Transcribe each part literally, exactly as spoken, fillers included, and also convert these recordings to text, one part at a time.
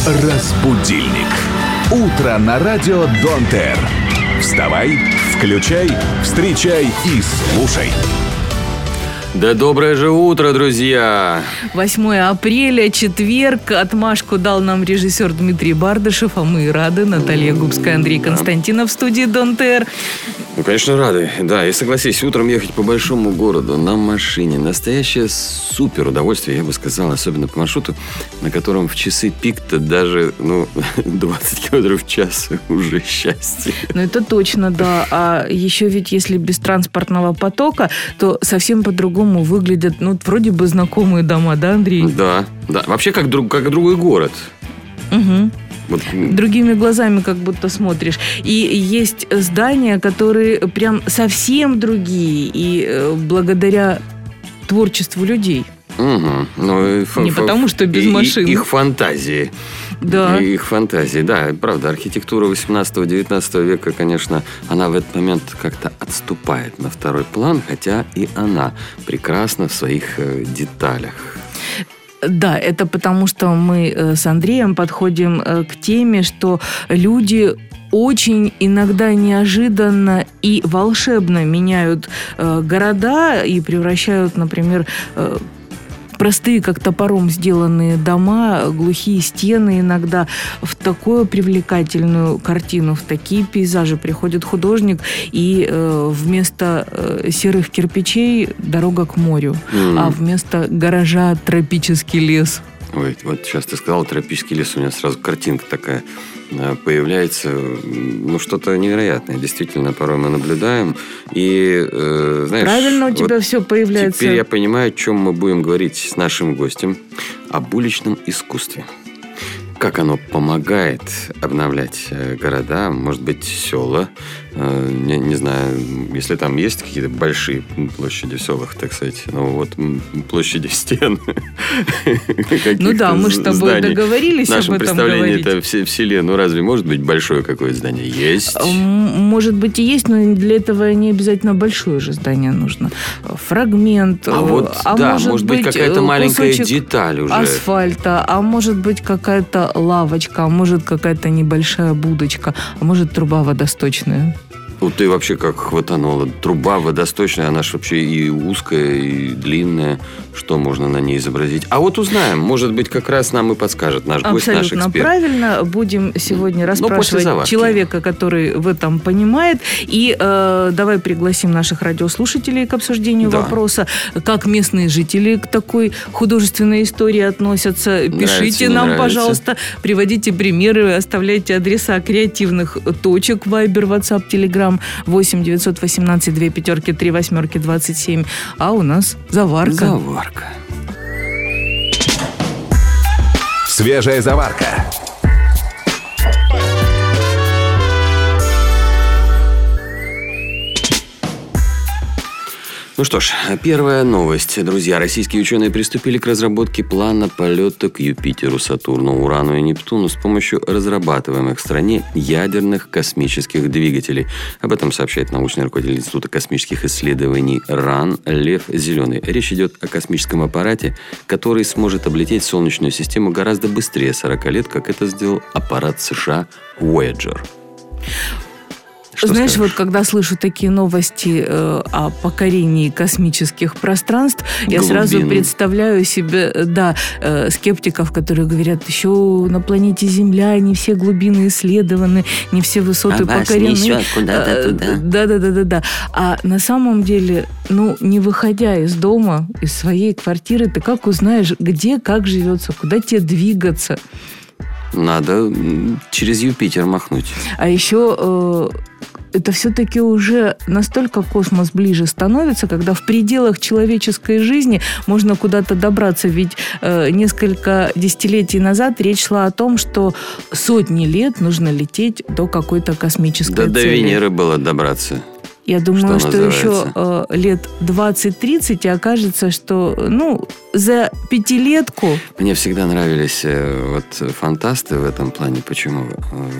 Разбудильник. Утро на радио Донтер. Вставай, включай, встречай и слушай. Да доброе же утро, друзья! восьмое апреля, четверг. Отмашку дал нам режиссер Дмитрий Бардышев, а мы рады. Наталья Губская, Андрей Константинов в студии Донтер. Ну, конечно, рады. Да, и согласись, утром ехать по большому городу на машине. Настоящее супер удовольствие, я бы сказал, особенно по маршруту, на котором в часы пик-то даже, ну, двадцать километров в час уже счастье. Ну, это точно, да. А еще ведь, если без транспортного потока, то совсем по-другому выглядят, ну, вроде бы знакомые дома, да, Андрей? Да, да. Вообще, как, друг, как другой город. Угу. Вот. Другими глазами как будто смотришь. И есть здания, которые прям совсем другие. И э, благодаря творчеству людей. Угу. Ну, Не потому, что без и, машин. Их фантазии. Да. Их фантазии, да, правда. Архитектура восемнадцатого-девятнадцатого века, конечно, она в этот момент как-то отступает на второй план, хотя и она прекрасна в своих э, деталях. Да, это потому, что мы с Андреем подходим к теме, что люди очень иногда неожиданно и волшебно меняют города и превращают, например, простые, как топором сделанные дома, глухие стены иногда в такую привлекательную картину, в такие пейзажи. Приходит художник, и э, вместо э, серых кирпичей дорога к морю, mm. а вместо гаража тропический лес. Ой, вот сейчас ты сказал тропический лес, у меня сразу картинка такая появляется, ну, что-то невероятное. Действительно, порой мы наблюдаем. И, э, знаешь... Правильно у тебя вот все появляется. Теперь я понимаю, о чем мы будем говорить с нашим гостем. Об уличном искусстве. Как оно помогает обновлять города, может быть, села. Не, не знаю, если там есть какие-то большие площади в селах, так сказать, ну вот площади стен. Ну да, мы с тобой договорились об этом говорить. В нашем представлении это в селе, ну разве может быть большое какое-то здание? Есть. Может быть и есть, но для этого не обязательно большое же здание нужно. Фрагмент. А вот, а да, может, может быть, какая-то маленькая деталь уже. Асфальта, а может быть какая-то лавочка, а может какая-то небольшая будочка, а может труба водосточная. Ну, ты вообще как хватанула. Труба водосточная, она же вообще и узкая, и длинная. Что можно на ней изобразить? А вот узнаем. Может быть, как раз нам и подскажет наш гость, наш эксперт. Абсолютно правильно. Будем сегодня расспрашивать человека, который в этом понимает. И э, давай пригласим наших радиослушателей к обсуждению да. вопроса. Как местные жители к такой художественной истории относятся. Пишите нравится, нам, нравится. пожалуйста. Приводите примеры, оставляйте адреса креативных точек. Вайбер, Ватсап, Телеграм. восемь девятьсот восемнадцать две пятерки три восьмерки двадцать семь. А у нас заварка. Заварка. Свежая заварка. Ну что ж, первая новость. Друзья, российские ученые приступили к разработке плана полета к Юпитеру, Сатурну, Урану и Нептуну с помощью разрабатываемых в стране ядерных космических двигателей. Об этом сообщает научный руководитель Института космических исследований РАН Лев Зеленый. Речь идет о космическом аппарате, который сможет облететь Солнечную систему гораздо быстрее сорока лет, как это сделал аппарат США Voyager. Что Знаешь, скажешь? вот когда слышу такие новости э, о покорении космических пространств, Глубин. Я сразу представляю себе, да, э, скептиков, которые говорят, еще на планете Земля не все глубины исследованы, не все высоты а покорены. Вас несет куда-то туда. Да, да, да, да, да. А на самом деле, ну, не выходя из дома, из своей квартиры, ты как узнаешь, где, как живется, куда тебе двигаться? Надо через Юпитер махнуть. А еще э, это все-таки уже настолько космос ближе становится, когда в пределах человеческой жизни можно куда-то добраться. Ведь э, несколько десятилетий назад речь шла о том, что сотни лет нужно лететь до какой-то космической да, цели. До Венеры было добраться. Я думаю, что, что еще э, лет двадцать-тридцать, и окажется, что ну, за пятилетку... Мне всегда нравились э, вот, фантасты в этом плане. Почему?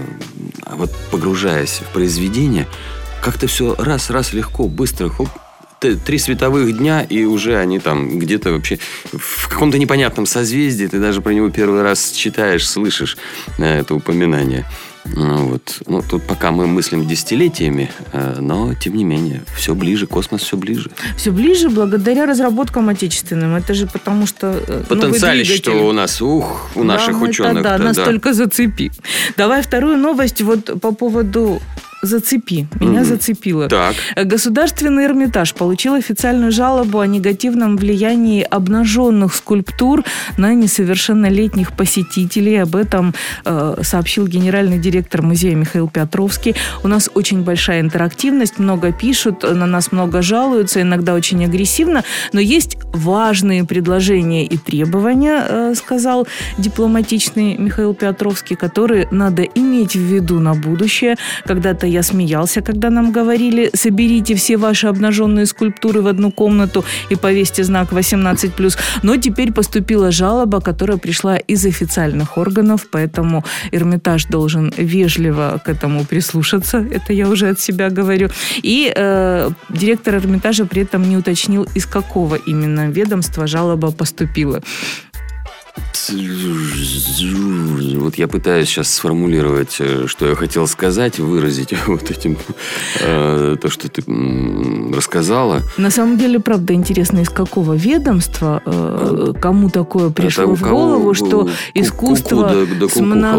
Э, вот погружаясь в произведение, как-то все раз-раз легко, быстро, хоп, три световых дня, и уже они там где-то вообще в каком-то непонятном созвездии. Ты даже про него первый раз читаешь, слышишь это упоминание. Ну, вот. Ну, тут пока мы мыслим десятилетиями, но, тем не менее, все ближе, космос все ближе. Все ближе благодаря разработкам отечественным. Это же потому что... Потенциалище, что у нас, ух, у наших да, ученых. Да, нас да. только зацепи. Давай вторую новость вот по поводу... Зацепи. Меня mm-hmm. зацепило. Так. Государственный Эрмитаж получил официальную жалобу о негативном влиянии обнаженных скульптур на несовершеннолетних посетителей. Об этом э, сообщил генеральный директор музея Михаил Петровский. У нас очень большая интерактивность, много пишут, на нас много жалуются, иногда очень агрессивно, но есть важные предложения и требования, э, сказал дипломатичный Михаил Петровский, которые надо иметь в виду на будущее. Когда-то я смеялся, когда нам говорили: соберите все ваши обнаженные скульптуры в одну комнату и повесьте знак восемнадцать плюс. Но теперь поступила жалоба, которая пришла из официальных органов, поэтому Эрмитаж должен вежливо к этому прислушаться. Это я уже от себя говорю. И э, директор Эрмитажа при этом не уточнил, из какого именно ведомства жалоба поступила. Вот я пытаюсь сейчас сформулировать, что я хотел сказать, выразить вот этим э, то, что ты м, рассказала. На самом деле, правда, интересно, из какого ведомства э, кому такое пришло Это в голову, что искусство с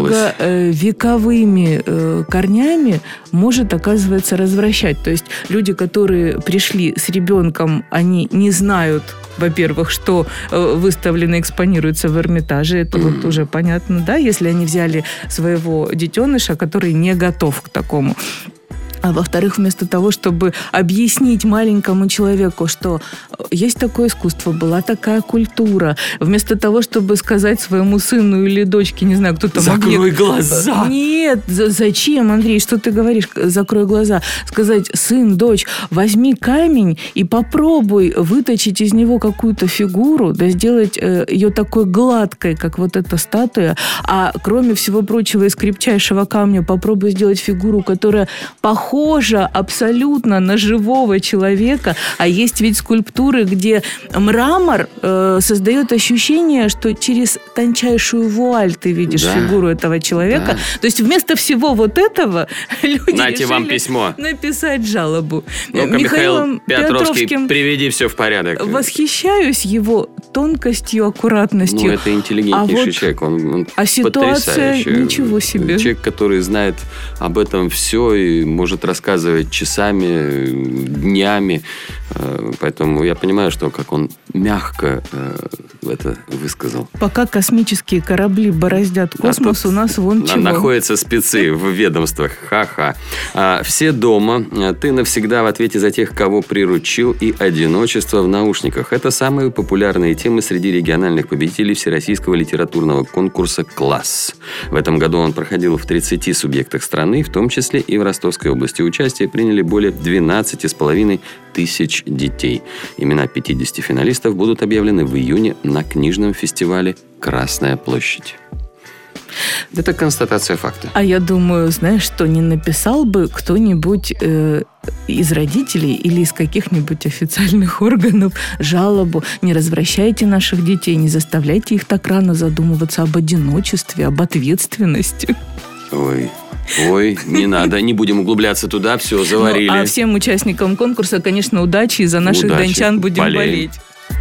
многовековыми э, корнями может, оказывается, развращать. То есть люди, которые пришли с ребенком, они не знают, во-первых, что э, выставлено, экспонируется в Эрмитаже. Это mm-hmm. вот уже понятно, да, если они взяли своего детеныша, который не готов к такому. А во-вторых, вместо того, чтобы объяснить маленькому человеку, что есть такое искусство, была такая культура, вместо того, чтобы сказать своему сыну или дочке, не знаю, кто там... Закрой объект... глаза! Нет, зачем, Андрей, что ты говоришь? Закрой глаза. Сказать: сын, дочь, возьми камень и попробуй выточить из него какую-то фигуру, да сделать ее такой гладкой, как вот эта статуя, а кроме всего прочего из крепчайшего камня попробуй сделать фигуру, которая похожа Похожа абсолютно на живого человека. А есть ведь скульптуры, где мрамор э, создает ощущение, что через тончайшую вуаль ты видишь да. фигуру этого человека. Да. То есть вместо всего вот этого люди Нате вам письмо. Написать жалобу. Ну-ка, Михаил Петровский, приведи все в порядок. Восхищаюсь его тонкостью, аккуратностью. Ну, это интеллигентнейший а вот, человек. Он, он а ситуация ничего себе. Человек, который знает об этом все и может рассказывать часами, днями. Поэтому я понимаю, что как он мягко это высказал. Пока космические корабли бороздят космос, а у нас вон чего. Находятся спецы в ведомствах. Ха-ха. А, все дома. Ты навсегда в ответе за тех, кого приручил, и одиночество в наушниках. Это самые популярные темы среди региональных победителей Всероссийского литературного конкурса «Класс». В этом году он проходил в тридцати субъектах страны, в том числе и в Ростовской области. Участие приняли более двенадцати с половиной тысяч детей. Имена пятидесяти финалистов будут объявлены в июне на книжном фестивале «Красная площадь». Это констатация факта. А я думаю, знаешь, что не написал бы кто-нибудь э, из родителей или из каких-нибудь официальных органов жалобу: не развращайте наших детей, не заставляйте их так рано задумываться об одиночестве, об ответственности. Ой... Ой, не надо, не будем углубляться туда, все, заварили. Ну, а всем участникам конкурса, конечно, удачи, и за наших удачи. Дончан будем Болеем. болеть.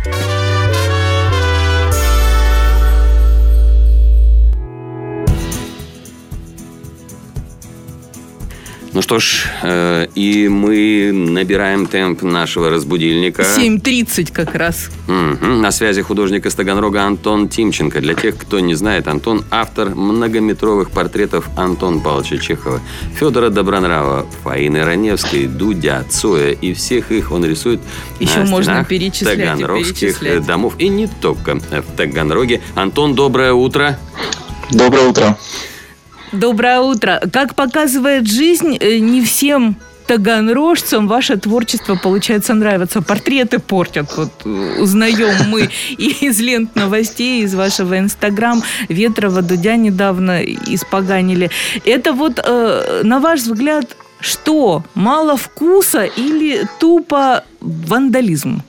Ну что ж, э, и мы набираем темп нашего разбудильника. семь тридцать как раз. Угу. На связи художник из Таганрога Антон Тимченко. Для тех, кто не знает, Антон – автор многометровых портретов Антона Павловича Чехова, Федора Добронравова, Фаины Раневской, Дудя, Цоя. И всех их он рисует Еще на можно стенах перечислять таганрогских перечислять. домов. И не только в Таганроге. Антон, доброе утро. Доброе утро. Доброе утро. Как показывает жизнь, не всем таганрожцам ваше творчество, получается, нравится. Портреты портят. Вот узнаем мы и из лент новостей, из вашего Инстаграм. Ветрова, Дудя недавно испоганили. Это вот, на ваш взгляд, Что? Мало вкуса или тупо вандализм?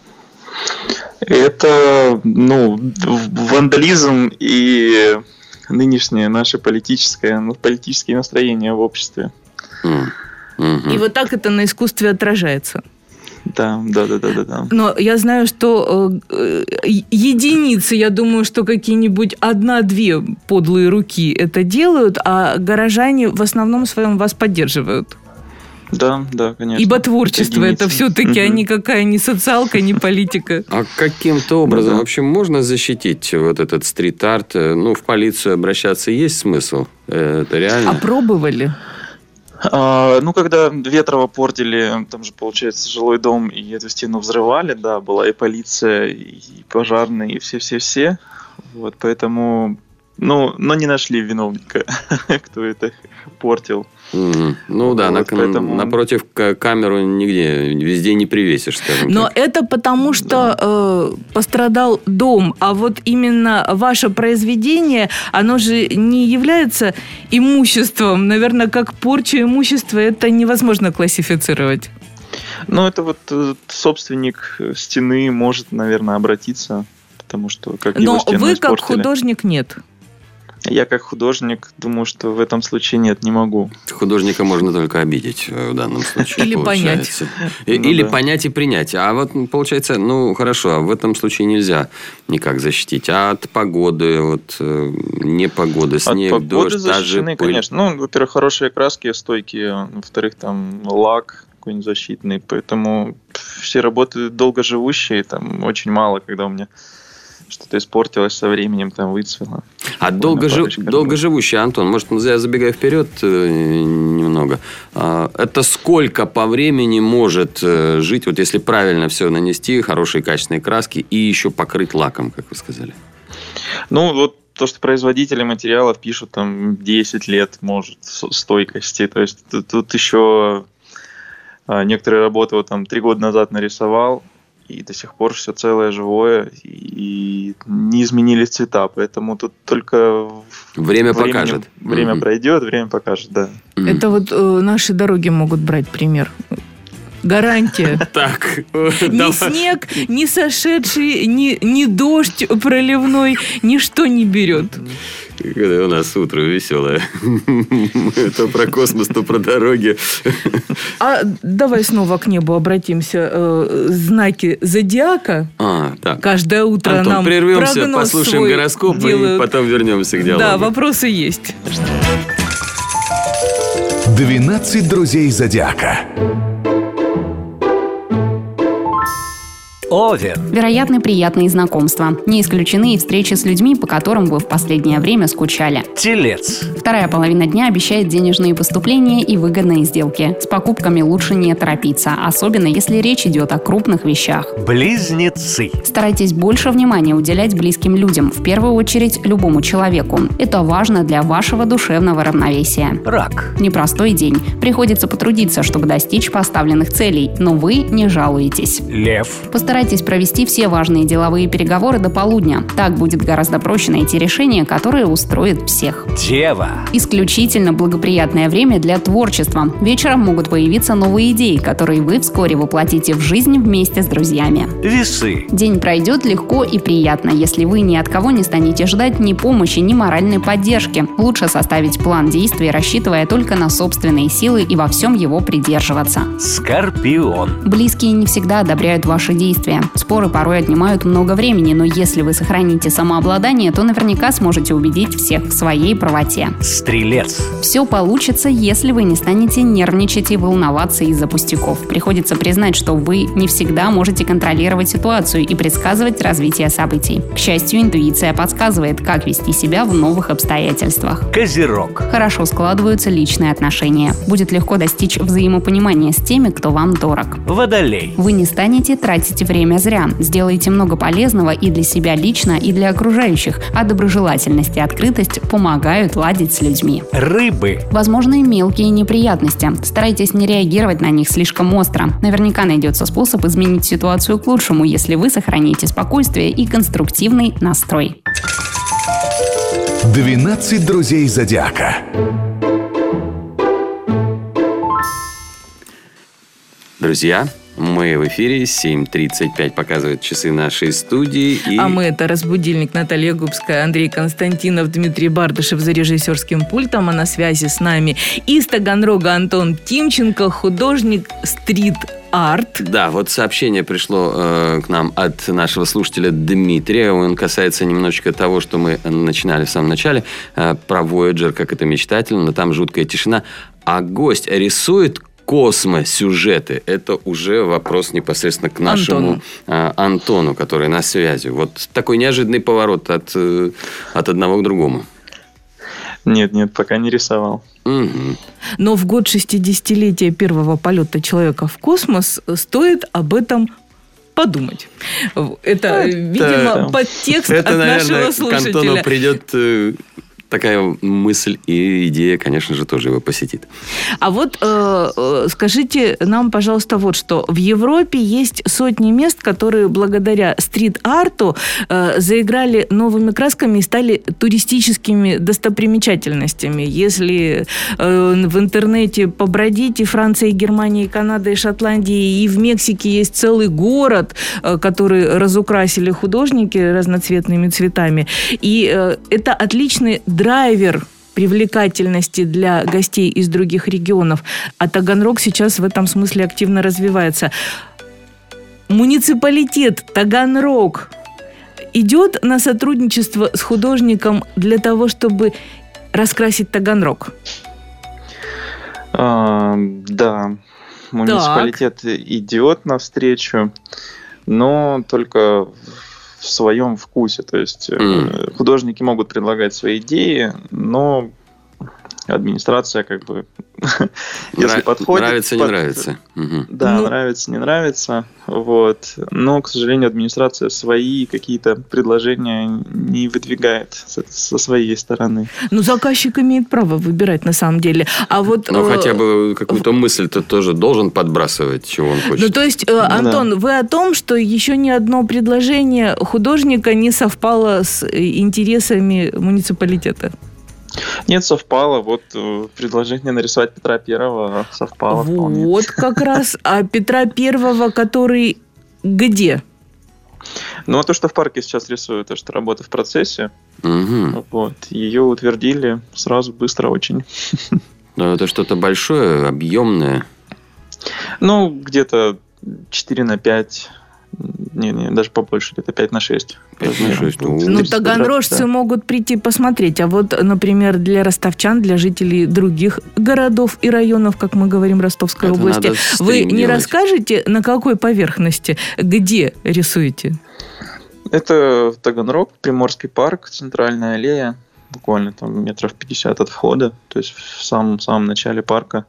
Это, ну, вандализм и нынешнее наше политическое, политические настроения в обществе. И вот так это на искусстве отражается. Да, да, да, да, да, да. Но я знаю, что э, единицы, я думаю, что какие-нибудь одна-две подлые руки это делают, а горожане в основном своем вас поддерживают. Да, да, конечно. Ибо творчество это, это все-таки, mm-hmm. а никакая не социалка, не политика. А каким-то образом да. вообще можно защитить вот этот стрит-арт? Ну, в полицию обращаться есть смысл? Это реально? А пробовали? А, ну, когда Ветрово портили, там же, получается, жилой дом, и эту стену взрывали, да, была и полиция, и пожарные, и все-все-все. Вот, поэтому... Ну, но не нашли виновника, кто это портил. Mm-hmm. Ну вот, да, на, поэтому... напротив камеру нигде, везде не привесишь, скажем Но так. это потому, что да. э, пострадал дом, а вот именно ваше произведение, оно же не является имуществом. Наверное, как порча имущества это невозможно классифицировать. Ну, это вот собственник стены может, наверное, обратиться, потому что как его стену Но вы испортили. как художник нет. Я как художник думаю, что в этом случае нет, не могу. Художника можно только обидеть в данном случае. Или понять. Или понять и принять. А вот получается, ну хорошо, а в этом случае нельзя никак защитить. А от погоды, вот непогоды, снег, от погоды дождь, защищены, конечно. Ну, во-первых, хорошие краски, стойкие. Во-вторых, там лак какой-нибудь защитный. Поэтому все работы долгоживущие. Там очень мало, когда у меня... что-то испортилось со временем, там выцвело. А долгожив... долгоживущий, Антон, может, я забегаю вперед немного. Это сколько по времени может жить, вот если правильно все нанести, хорошие качественные краски и еще покрыть лаком, как вы сказали? Ну, вот то, что производители материалов пишут, там, десять лет может стойкости. То есть тут, тут еще некоторые работы вот там три года назад нарисовал, и до сих пор все целое, живое, и не изменились цвета, поэтому тут только время времени, покажет. Время mm-hmm. пройдет, время покажет, да. Mm-hmm. Это вот э, наши дороги могут брать пример. Гарантия. Так. Ни снег, ни сошедший, ни, ни дождь проливной, ничто не берет. Когда у нас утро веселое. То про космос, то про дороги. А давай снова к небу обратимся. Знаки зодиака. А, так. Каждое утро Антон, нам прервемся, послушаем гороскоп и потом вернемся к диалогу. Да, вопросы есть. двенадцать друзей зодиака. Овен. Вероятны приятные знакомства. Не исключены и встречи с людьми, по которым вы в последнее время скучали. Телец. Вторая половина дня обещает денежные поступления и выгодные сделки. С покупками лучше не торопиться, особенно если речь идет о крупных вещах. Близнецы. Старайтесь больше внимания уделять близким людям, в первую очередь любому человеку. Это важно для вашего душевного равновесия. Рак. Непростой день. Приходится потрудиться, чтобы достичь поставленных целей, но вы не жалуетесь. Лев. Постарайтесь Постарайтесь провести все важные деловые переговоры до полудня. Так будет гораздо проще найти решение, которое устроит всех. Дева. Исключительно благоприятное время для творчества. Вечером могут появиться новые идеи, которые вы вскоре воплотите в жизнь вместе с друзьями. Весы. День пройдет легко и приятно, если вы ни от кого не станете ждать ни помощи, ни моральной поддержки. Лучше составить план действий, рассчитывая только на собственные силы и во всем его придерживаться. Скорпион. Близкие не всегда одобряют ваши действия. Споры порой отнимают много времени, но если вы сохраните самообладание, то наверняка сможете убедить всех в своей правоте. Стрелец. Все получится, если вы не станете нервничать и волноваться из-за пустяков. Приходится признать, что вы не всегда можете контролировать ситуацию и предсказывать развитие событий. К счастью, интуиция подсказывает, как вести себя в новых обстоятельствах. Козерог. Хорошо складываются личные отношения. Будет легко достичь взаимопонимания с теми, кто вам дорог. Водолей. Вы не станете тратить время зря. Сделайте много полезного и для себя лично, и для окружающих, а доброжелательность и открытость помогают ладить с людьми. Рыбы. Возможны мелкие неприятности. Старайтесь не реагировать на них слишком остро. Наверняка найдется способ изменить ситуацию к лучшему, если вы сохраните спокойствие и конструктивный настрой. двенадцать друзей зодиака. Друзья, мы в эфире, семь тридцать пять показывают часы нашей студии. И... А мы это «Разбудильник», Наталья Губская, Андрей Константинов, Дмитрий Бардышев за режиссерским пультом, а на связи с нами из Таганрога Антон Тимченко, художник стрит-арт. Да, вот сообщение пришло э, к нам от нашего слушателя Дмитрия. Он касается немножечко того, что мы начинали в самом начале, э, про Voyager, как это мечтательно, но там жуткая тишина. А гость рисует космосюжеты. Это уже вопрос непосредственно к нашему Антону, э, Антону, который на связи. Вот такой неожиданный поворот от, э, от одного к другому. Нет, нет, пока не рисовал. Угу. Но в год шестидесятилетия первого полета человека в космос стоит об этом подумать. Это, это видимо, подтекст это, от наверное, нашего слушателя. К Антону придет... Э, такая мысль и идея, конечно же, тоже его посетит. А вот э, скажите нам, пожалуйста, вот что. В Европе есть сотни мест, которые благодаря стрит-арту э, заиграли новыми красками и стали туристическими достопримечательностями. Если э, в интернете побродить, и Франция, и Германия, и Канада, и Шотландия, и в Мексике есть целый город, э, который разукрасили художники разноцветными цветами. И э, это отличный драйвер привлекательности для гостей из других регионов. А Таганрог сейчас в этом смысле активно развивается. Муниципалитет Таганрог идет на сотрудничество с художником для того, чтобы раскрасить Таганрог? А, да, муниципалитет так. идет навстречу, но только в своем вкусе. То есть mm. художники могут предлагать свои идеи, но администрация как бы если Нрав... подходит... Нравится, под... не нравится. Угу. Да, ну... нравится, не нравится. Вот. Но, к сожалению, администрация свои какие-то предложения не выдвигает со, со своей стороны. Ну, заказчик имеет право выбирать на самом деле. А вот, Но э... хотя бы какую-то мысль-то тоже должен подбрасывать, чего он хочет. Ну, то есть, э, Антон, да. вы о том, что еще ни одно предложение художника не совпало с интересами муниципалитета? Нет, совпало. Вот предложение нарисовать Петра Первого совпало. Вот вполне. Как раз. А Петра Первого, который где? Ну, а то, что в парке сейчас рисуют, то, что работа в процессе, угу. вот, ее утвердили сразу, быстро очень. Но это что-то большое, объемное? Ну, где-то четыре на пять. Не, не, даже побольше, где-то пять на шесть. пять на шесть. Ну, таганрожцы да. могут прийти посмотреть. А вот, например, для ростовчан, для жителей других городов и районов, как мы говорим, Ростовской это области, вы не делать. расскажете, на какой поверхности, где рисуете? Это Таганрог, Приморский парк, Центральная аллея. Буквально там метров пятьдесят от входа. То есть в самом, самом начале парка.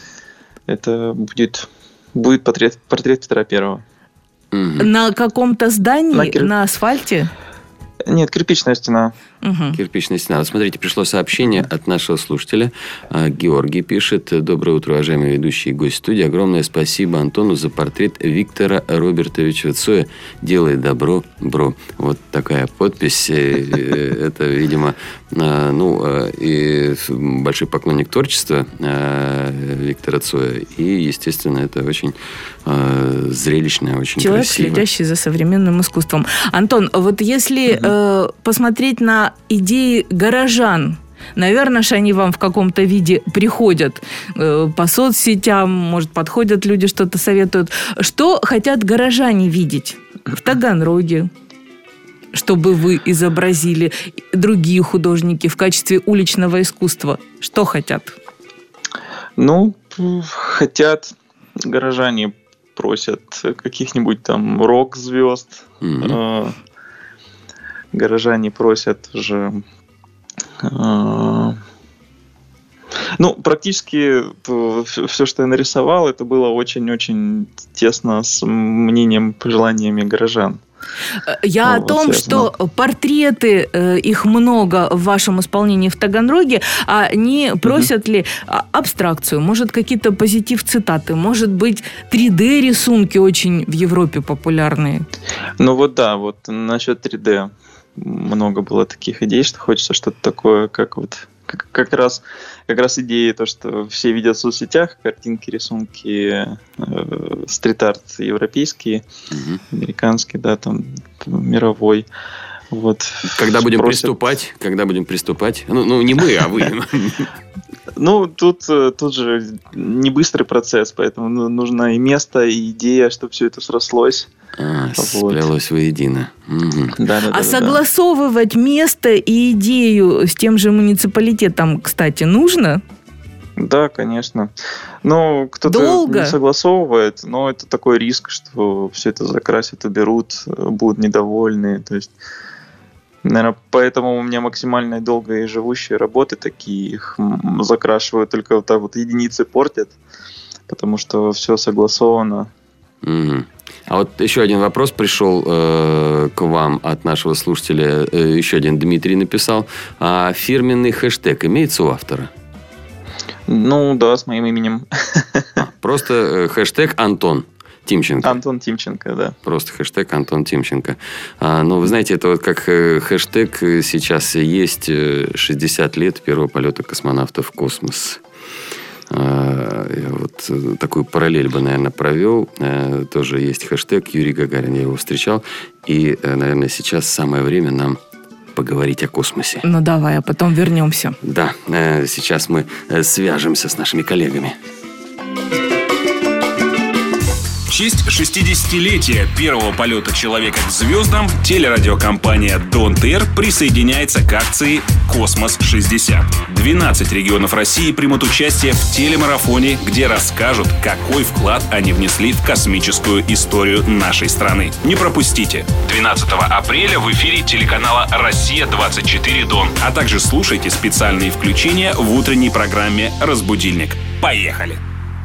Это будет, будет портрет, портрет Петра Первого. На каком-то здании, на, кир... на асфальте? Нет, кирпичная стена. Угу. Кирпичная стена. Вот смотрите, пришло сообщение от нашего слушателя. Георгий пишет: доброе утро, уважаемые ведущие и гость студии. Огромное спасибо Антону за портрет Виктора Робертовича Цоя. Делай добро, бро. Вот такая подпись. Это, видимо, ну, и большой поклонник творчества Виктора Цоя. И, естественно, это очень зрелищно, очень Человек, красиво. Человек, следящий за современным искусством. Антон, вот если угу. э, посмотреть на идеи горожан, наверное, же они вам в каком-то виде приходят э, по соцсетям, может, подходят люди, что-то советуют. Что хотят горожане видеть в Таганроге, чтобы вы изобразили, другие художники в качестве уличного искусства? Что хотят? Ну, хотят горожане, просят каких-нибудь там рок-звезд. Mm-hmm. Горожане просят уже... Ну, практически все, что я нарисовал, это было очень-очень тесно с мнением, пожеланиями горожан. Я ну, о том, вот что портреты, э, их много в вашем исполнении в Таганроге, а не просят угу. ли абстракцию, может, какие-то позитив-цитаты, может быть, три дэ-рисунки очень в Европе популярные? Ну вот да, вот насчет три дэ много было таких идей, что хочется что-то такое, как вот как, как раз, как раз идея, то, что все видят в соцсетях картинки, рисунки, э, стрит-арт европейские, угу. американский, да, там, мировой. Вот. Когда будем просят... приступать? Когда будем приступать? Ну, ну не мы, а вы. Ну, тут, тут же не быстрый процесс, поэтому нужно и место, и идея, чтобы все это срослось. А, вот. Сплелось воедино. Угу. Да, да, а да, согласовывать да. место и идею с тем же муниципалитетом, кстати, нужно? Да, конечно. Но кто-то Долго? не согласовывает, но это такой риск, что все это закрасят, уберут, будут недовольны. То есть, наверное, поэтому у меня максимально долгие живущие работы такие, их закрашивают только вот так вот, единицы портят, потому что все согласовано. Mm-hmm. А вот еще один вопрос пришел э, к вам от нашего слушателя. Э, еще один Дмитрий написал. А фирменный хэштег имеется у автора? Ну, да, с моим именем. А, просто э, хэштег Антон Тимченко. Антон Тимченко, да. Просто хэштег Антон Тимченко. А, ну, вы знаете, это вот как э, хэштег сейчас есть э, шестьдесят лет первого полета космонавтов в космос. А, я вот такую параллель бы, наверное, провел. А, тоже есть хэштег Юрий Гагарин, я его встречал. И, наверное, сейчас самое время нам поговорить о космосе. Ну, давай, а потом вернемся. Да, сейчас мы свяжемся с нашими коллегами. В честь шестидесятилетия первого полета человека к звездам телерадиокомпания Don't Air присоединяется к акции «Космос-шестьдесят». двенадцать регионов России примут участие в телемарафоне, где расскажут, какой вклад они внесли в космическую историю нашей страны. Не пропустите. двенадцатого апреля в эфире телеканала «Россия двадцать четыре Дон», а также слушайте специальные включения в утренней программе «Разбудильник». Поехали!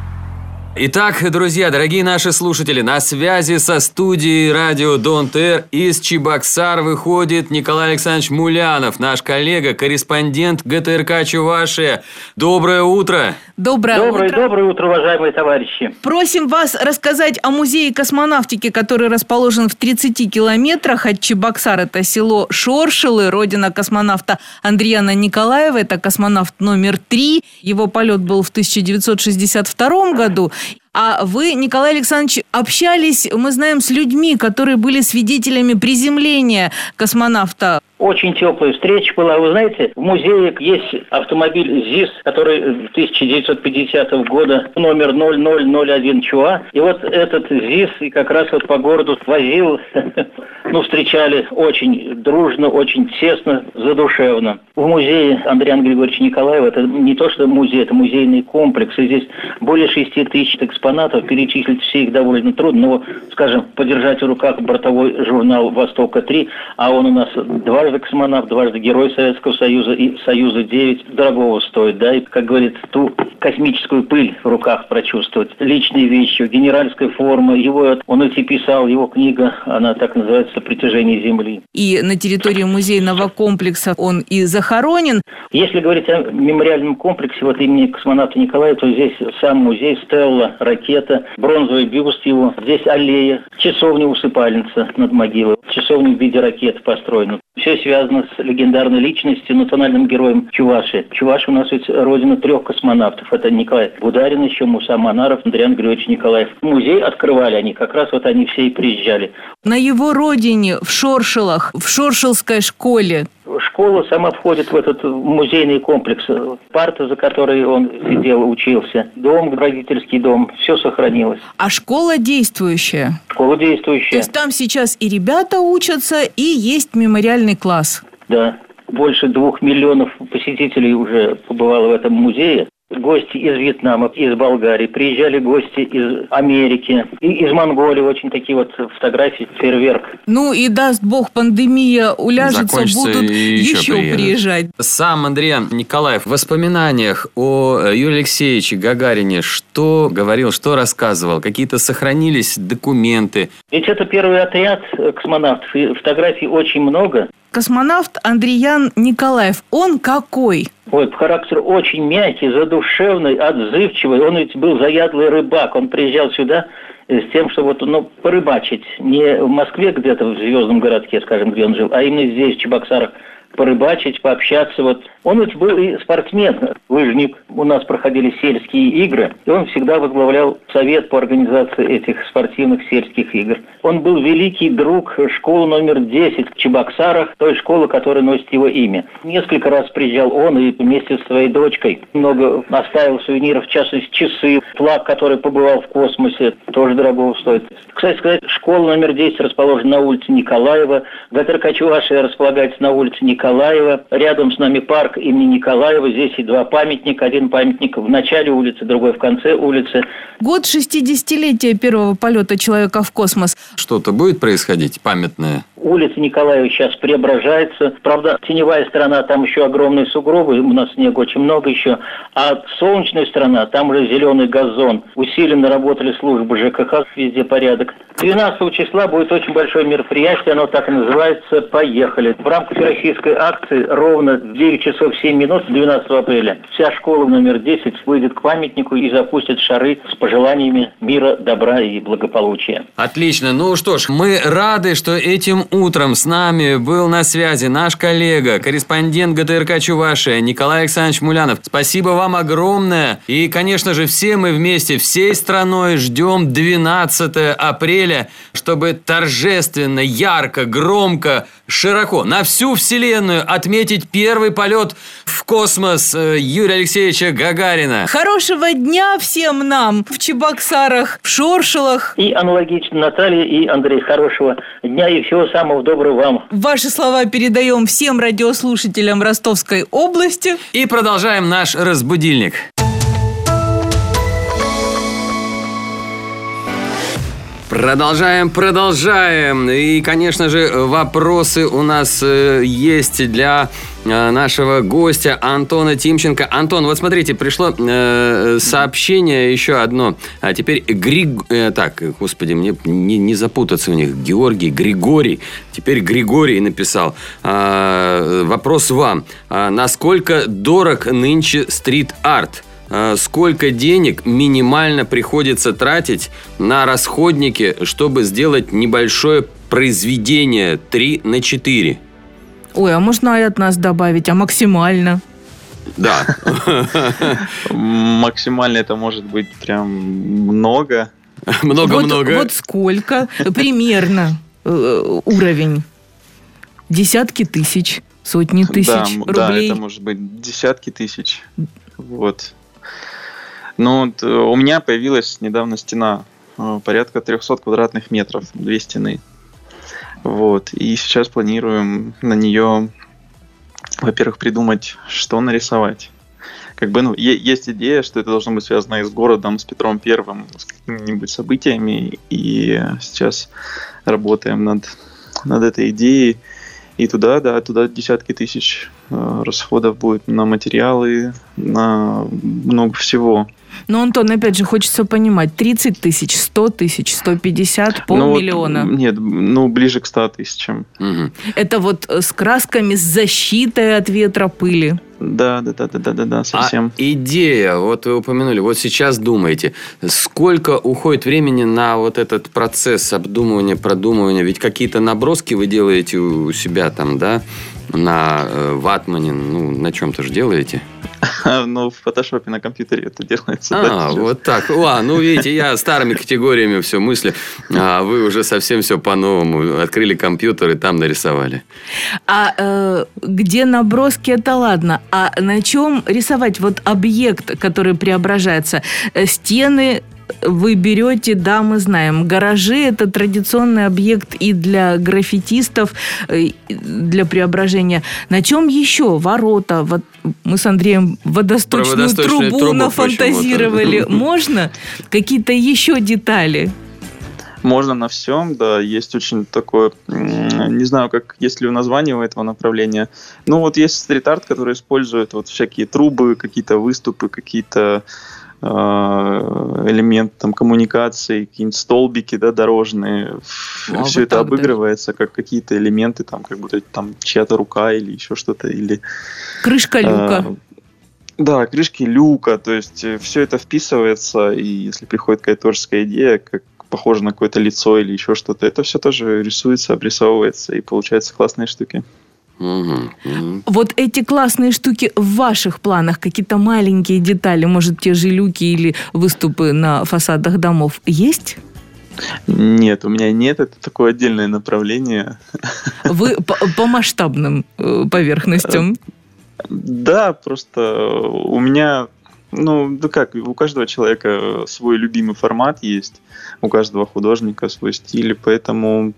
Итак, друзья, дорогие наши слушатели, на связи со студией радио Don't Air из Чебоксар выходит Николай Александрович Мулянов, наш коллега, корреспондент ГТРК Чувашия. Доброе утро! Доброе, доброе утро! Доброе утро, уважаемые товарищи! Просим вас рассказать о музее космонавтики, который расположен в тридцати километрах от Чебоксар. Это село Шоршилы, родина космонавта Андриана Николаева. Это космонавт номер три. Его полет был в тысяча девятьсот шестьдесят втором году. А вы, Николай Александрович, общались, мы знаем, с людьми, которые были свидетелями приземления космонавта. Очень теплая встреча была. Вы знаете, в музее есть автомобиль ЗИС, который тысяча девятьсот пятидесятого года, номер ноль ноль ноль один ЧУА. И вот этот ЗИС и как раз вот по городу возил, ну, встречали очень дружно, очень тесно, задушевно. В музее Андриана Григорьевича Николаева, это не то, что музей, это музейный комплекс. И здесь более шести тысяч экспонатов, перечислить все их довольно трудно. Но, скажем, подержать в руках бортовой журнал «Востока-три», а он у нас два дважды космонавт, дважды Герой Советского Союза и Союза-девять, дорогого стоит, да, и, как говорит, ту космическую пыль в руках прочувствовать. Личные вещи, генеральская форма, его, он эти писал, его книга, она так называется «Притяжение Земли». И на территории музейного комплекса он и захоронен. Если говорить о мемориальном комплексе вот имени космонавта Николая, то здесь сам музей, стелла, ракета, бронзовый бюст его, здесь аллея, часовня-усыпальница над могилой, часовня в виде ракеты построена. Все связано с легендарной личностью, национальным героем Чувашии. Чувашия у нас ведь родина трех космонавтов. Это Николай Бударин, еще Муса Манаров, Андриан Григорьевич Николаев. Музей открывали они, как раз вот они все и приезжали. На его родине, в Шоршилах, в Шоршилской школе. Школа сама входит в этот музейный комплекс. Парта, за которой он сидел, учился. Дом, родительский дом. Все сохранилось. А школа действующая? Школа действующая. То есть там сейчас и ребята учатся, и есть мемориальный класс? Да. Больше двух миллионов посетителей уже побывало в этом музее. Гости из Вьетнама, из Болгарии, приезжали гости из Америки, и из Монголии, очень такие вот фотографии, фейерверк. Ну и даст бог, пандемия уляжется, закончится, будут еще, еще приезжать. Сам Андриан Николаев в воспоминаниях о Юрии Алексеевиче Гагарине что говорил, что рассказывал? Какие-то сохранились документы? Ведь это первый отряд космонавтов, и фотографий очень много. Космонавт Андриан Николаев, он какой? Ой, характер очень мягкий, задушевный, отзывчивый. Он ведь был заядлый рыбак. Он приезжал сюда с тем, чтобы вот, ну, порыбачить. Не в Москве где-то, в Звездном городке, скажем, где он жил, а именно здесь, в Чебоксарах, порыбачить, пообщаться. Вот. Он ведь был и спортсмен, лыжник. У нас проходили сельские игры, и он всегда возглавлял совет по организации этих спортивных сельских игр. Он был великий друг школы номер десять в Чебоксарах, той школы, которая носит его имя. Несколько раз приезжал он и вместе с своей дочкой много оставил сувениров, в частности, часы, флаг, который побывал в космосе, тоже дорого стоит. Кстати сказать, школа номер десять расположена на улице Николаева, ГТРК-Чувашия располагается на улице Николаева, рядом с нами парк имени Николаева, здесь и два памятника, один памятник в начале улицы, другой в конце улицы. Год шестидесятилетия первого полета человека в космос. Что-то будет происходить памятное? Улица Николаева сейчас преображается. Правда, теневая сторона, там еще огромные сугробы, у нас снега очень много еще. А солнечная сторона, там уже зеленый газон. Усиленно работали службы ЖКХ, везде порядок. двенадцатого числа будет очень большое мероприятие, оно так и называется «Поехали». В рамках всероссийской акции ровно в девять часов семь минут двенадцатого апреля вся школа номер десять выйдет к памятнику и запустит шары с пожеланиями мира, добра и благополучия. Отлично. Ну что ж, мы рады, что этим утром с нами был на связи наш коллега, корреспондент ГТРК Чувашия Николай Александрович Мулянов. Спасибо вам огромное. И, конечно же, все мы вместе, всей страной ждем двенадцатого апреля, чтобы торжественно, ярко, громко, широко, на всю Вселенную отметить первый полет в космос Юрия Алексеевича Гагарина. Хорошего дня всем нам в Чебоксарах, в Шоршилах. И аналогично Наталья и Андрей. Хорошего дня и всего самого доброго вам. Ваши слова передаем всем радиослушателям Ростовской области. И продолжаем наш разбудильник. Продолжаем, продолжаем. И, конечно же, вопросы у нас э, есть для э, нашего гостя Антона Тимченко. Антон, вот смотрите, пришло э, сообщение еще одно. А теперь Григ... Э, так, господи, мне не, не запутаться у них. Георгий, Григорий. Теперь Григорий написал. Э, вопрос вам. А насколько дорог нынче стрит-арт? Сколько денег минимально приходится тратить на расходники, чтобы сделать небольшое произведение три на четыре? Ой, а можно и от нас добавить, а максимально? Да. Максимально это может быть прям много. Много-много. Вот, вот сколько примерно уровень? Десятки тысяч, сотни тысяч да, рублей? Да, это может быть десятки тысяч. Вот. Ну, вот, у меня появилась недавно стена, порядка триста квадратных метров, две стены. Вот. И сейчас планируем на нее, во-первых, придумать, что нарисовать. Как бы, ну, е- есть идея, что это должно быть связано и с городом, с Петром Первым, с какими-нибудь событиями. И сейчас работаем над, над этой идеей. И туда, да, туда десятки тысяч э, расходов будет на материалы, на много всего. Но, Антон, опять же, хочется понимать, тридцать тысяч, сто тысяч, сто пятьдесят, полмиллиона? Ну, вот, нет, ну, ближе к ста тысячам. Угу. Это вот с красками, с защитой от ветра, пыли? Да, да, да, да, да, да, да, совсем. А идея, вот вы упомянули, вот сейчас думаете, сколько уходит времени на вот этот процесс обдумывания, продумывания? Ведь какие-то наброски вы делаете у себя там, да, на э, ватмане, ну, на чем-то же делаете? Ну, в фотошопе на компьютере это делается. А, да, вот так. О, ну, видите, я старыми категориями все мысли, а вы уже совсем все по-новому. Открыли компьютер и там нарисовали. А э, где наброски, это ладно. А на чем рисовать вот объект, который преображается? Стены вы берете, да, мы знаем. Гаражи – это традиционный объект и для граффитистов, и для преображения. На чем еще? Ворота. Вот мы с Андреем водосточную трубу, трубу нафантазировали. Можно? Какие-то еще детали? Можно на всем, да. Есть очень такое, не знаю, как есть ли название у этого направления. Ну, вот есть стрит-арт, который использует вот всякие трубы, какие-то выступы, какие-то элемент там коммуникации, какие-нибудь столбики, да, дорожные. А все вот это обыгрывается даже как какие-то элементы, там, как будто там чья-то рука или еще что-то. Или, крышка люка. А, да, крышки люка. То есть все это вписывается, и если приходит какая-то творческая идея, как похоже на какое-то лицо или еще что-то, это все тоже рисуется, обрисовывается, и получаются классные штуки. Угу. Угу. Вот эти классные штуки в ваших планах, какие-то маленькие детали, может, те же люки или выступы на фасадах домов есть? Нет, у меня нет, это такое отдельное направление. Вы по, по масштабным поверхностям? Да, просто у меня, ну, да как, у каждого человека свой любимый формат есть, у каждого художника свой стиль, поэтому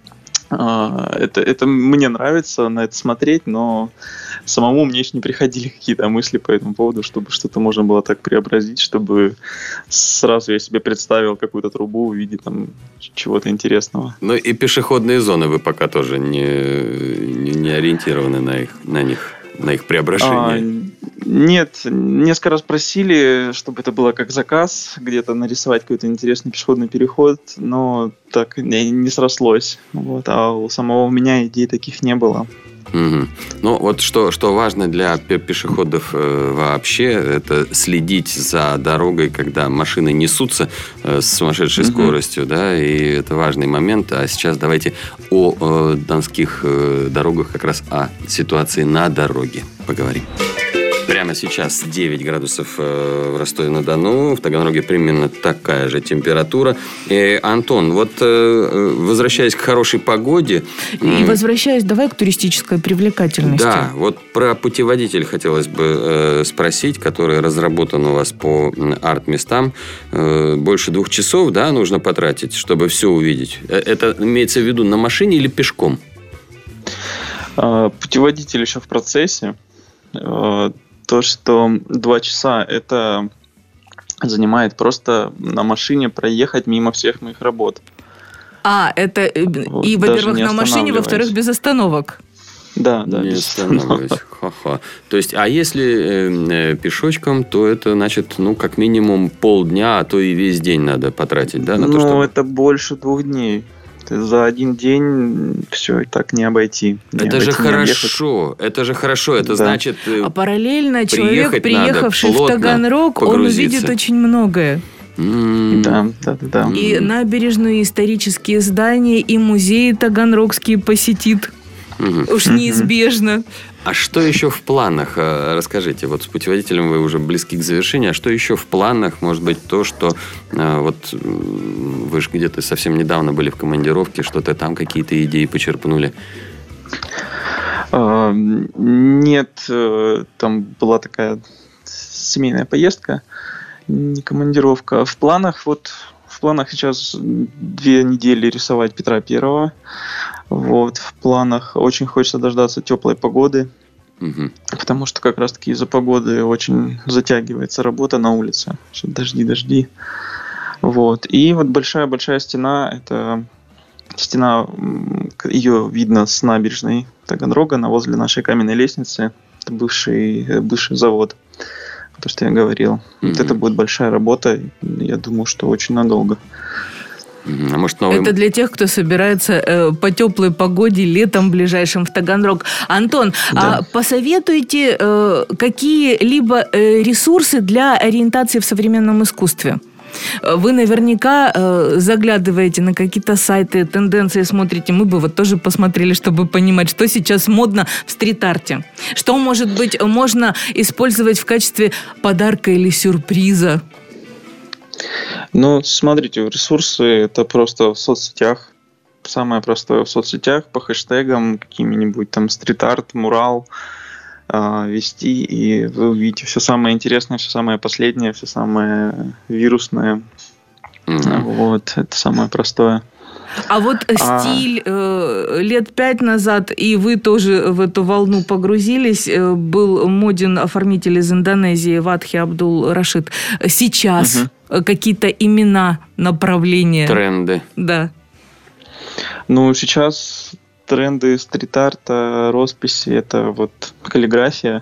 а, это, это мне нравится на это смотреть, но самому мне еще не приходили какие-то мысли по этому поводу, чтобы что-то можно было так преобразить, чтобы сразу я себе представил какую-то трубу в виде там чего-то интересного. Ну и пешеходные зоны вы пока тоже не, не, не ориентированы на, их, на них, на их преображение? А, нет, несколько раз просили, чтобы это было как заказ, где-то нарисовать какой-то интересный пешеходный переход, но так не, не срослось. Вот, а у самого у меня идей таких не было. Угу. Ну, вот что, что важно для пешеходов э, вообще, это следить за дорогой, когда машины несутся э, с сумасшедшей угу. скоростью, да, и это важный момент. А сейчас давайте о э, донских э, дорогах, как раз о ситуации на дороге поговорим. Прямо сейчас девять градусов в Ростове-на-Дону, в Таганроге примерно такая же температура. И, Антон, вот возвращаясь к хорошей погоде... И возвращаясь, давай к туристической привлекательности. Да, вот про путеводитель хотелось бы спросить, который разработан у вас по арт-местам. Больше двух часов, да, нужно потратить, чтобы все увидеть. Это имеется в виду на машине или пешком? Путеводитель еще в процессе. То, что два часа это занимает просто на машине проехать мимо всех моих работ. А, это вот, и, во-первых, на машине, во-вторых, без остановок. Да, да, не без остановок. Ха-ха. То есть, а если э, пешочком, то это, значит, ну, как минимум полдня, а то и весь день надо потратить, да? На ну, то, чтобы... это больше двух дней. За один день все так не обойти. Не это обойти, же не хорошо, объехать. Это же хорошо, это да. значит... А параллельно человек, приехавший в Таганрог, он увидит очень многое. Mm. Да, да, да, да. И набережную, и исторические здания, и музеи таганрогские посетит. Mm-hmm. Уж неизбежно. А что еще в планах? Расскажите, вот с путеводителем вы уже близки к завершению, а что еще в планах? Может быть, то, что вот вы же где-то совсем недавно были в командировке, что-то там какие-то идеи почерпнули? А, нет, там была такая семейная поездка, не командировка. В планах, вот, в планах сейчас две недели рисовать Петра Первого. Вот, в планах очень хочется дождаться теплой погоды, угу. потому что как раз-таки из-за погоды очень затягивается работа на улице. Дожди, дожди. Вот. И вот большая-большая стена, это стена, ее видно с набережной Таганрога, она возле нашей каменной лестницы. Это бывший, бывший завод, то, что я говорил. Mm-hmm. Вот это будет большая работа, я думаю, что очень надолго. А может, новый... Это для тех, кто собирается э, по теплой погоде летом ближайшим в Таганрог. Антон, да. а посоветуйте э, какие-либо э, ресурсы для ориентации в современном искусстве? Вы наверняка э, заглядываете на какие-то сайты, тенденции смотрите. Мы бы вот тоже посмотрели, чтобы понимать, что сейчас модно в стрит-арте. Что, может быть, можно использовать в качестве подарка или сюрприза? Ну, смотрите, ресурсы это просто в соцсетях. Самое простое в соцсетях по хэштегам какими-нибудь там стрит-арт, мурал э, вести, и вы увидите все самое интересное, все самое последнее, все самое вирусное. Mm-hmm. Вот, это самое простое. А вот а... стиль э, лет пять назад, и вы тоже в эту волну погрузились, э, был моден оформитель из Индонезии Ватхи Абдул Рашид. Сейчас угу. какие-то имена, направления? Тренды. Да. Ну, сейчас тренды стрит-арта, росписи, это вот каллиграфия.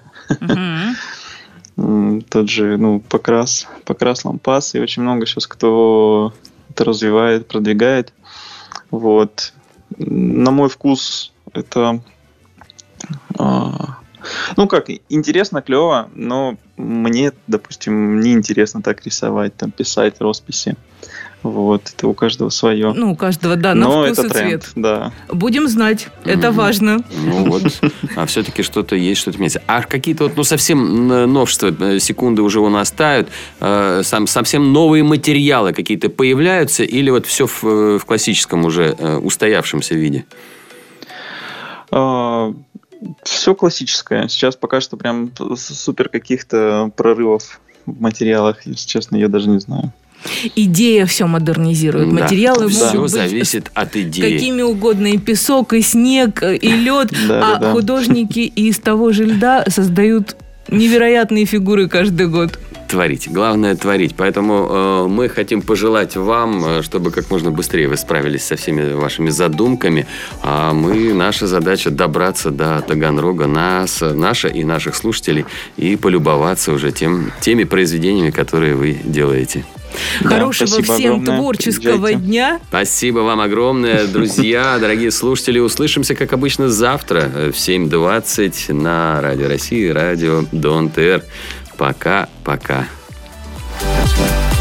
Угу. Тот же, ну, покрас, покрас лампас, и очень много сейчас кто это развивает, продвигает. Вот. На мой вкус это, а, ну как, интересно, клево, но мне, допустим, не интересно так рисовать, там, писать росписи. Вот, это у каждого свое. Ну, у каждого, да, на Но вкус это и тренд, цвет. да. Будем знать, это Мгм. важно. Ну вот, а все-таки что-то есть, что-то меняется. А какие-то вот, ну, совсем н- новшества, э, секунды уже у нас тают, э, сам, совсем новые материалы какие-то появляются или вот все в, э, в классическом уже э, устоявшемся виде? Все классическое. Сейчас пока что прям с- супер каких-то прорывов в материалах, если честно, я даже не знаю. Идея все модернизирует. Да. Материалы Все могут быть зависит от идеи. какими угодно. И песок, и снег, и лед. Да, А да, да. художники из того же льда создают невероятные фигуры каждый год. Творить. Главное творить. Поэтому э, мы хотим пожелать вам, э, чтобы как можно быстрее вы справились со всеми вашими задумками. А мы, наша задача добраться до Таганрога, нас, наша и наших слушателей, и полюбоваться уже тем, теми произведениями, которые вы делаете. Да, Хорошего спасибо всем огромное. творческого Приезжайте. дня. Спасибо вам огромное, друзья, дорогие слушатели. Услышимся, как обычно, завтра в семь двадцать на Радио России, радио Дон Тэ Эр. Пока-пока. Спасибо.